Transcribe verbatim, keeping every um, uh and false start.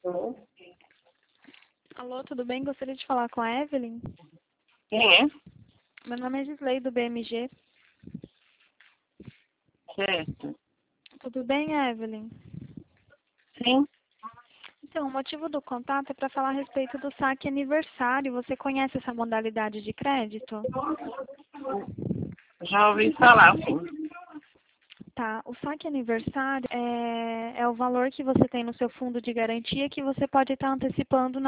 Alô, tudo bem? Gostaria de falar com a Evelyn. Quem é? Meu nome é Gisley, do B M G. Certo. Tudo bem, Evelyn? Sim, Então, o motivo do contato é para falar a respeito do saque aniversário. Você conhece essa modalidade de crédito? já ouvi falar, sim. Tá. O saque aniversário é, é o valor que você tem no seu fundo de garantia que você pode estar antecipando